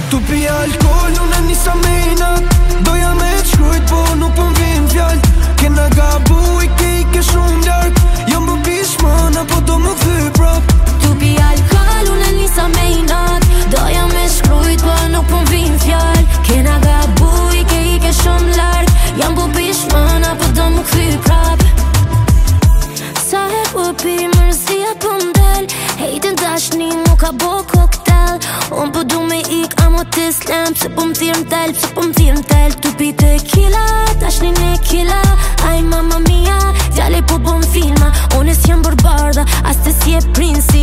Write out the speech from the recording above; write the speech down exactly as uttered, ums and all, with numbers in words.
Tu pi alkohol, unë e nisa mejnat. Doja me t'shkrujt, po nuk po m'vin fjall. Kena gabu i ke i ke shumë larg. Jam bu pishmana, po do më kthy prap. Tu pi alkohol, unë e nisa mejnat. Doja me t'shkrujt, po nuk po m'vin fjall. Kena gabu i ke i ke shumë larg. Jam bu pishmana, po do më kthy prap. Sa her po pi mërzia po m'del. Hejtin dashni mu ka bo koktel. Unë po du me ik amo t'islam. Pse po m'thirë m'tel, pse po m'thirë m'tel. Tu pi tequila, dashni ne kila. Aj mamma mia, djale po bom filma. Unë s'jam bërbarda, as të si e princi.